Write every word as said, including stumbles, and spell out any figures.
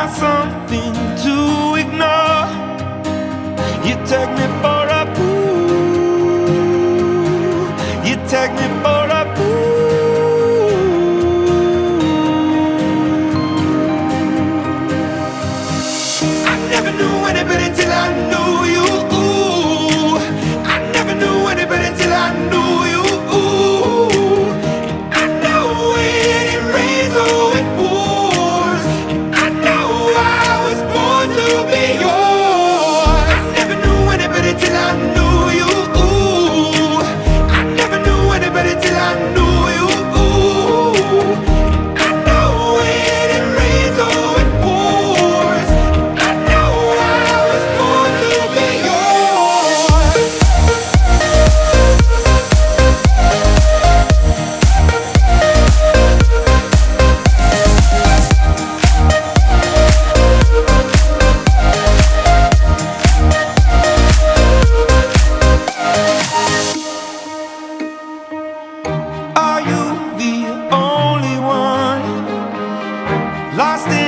not something to ignore. You take me for a fool. You take me for a fool. I never knew any better till I knew you. I never knew any better till I knew you. I know when it rains or it pours. I know I was born to be yours. I never knew any better till I knew you. I never knew any better till I knew you. I know when it rains or it pours. I know I was born to be yours. Are you the only one lost in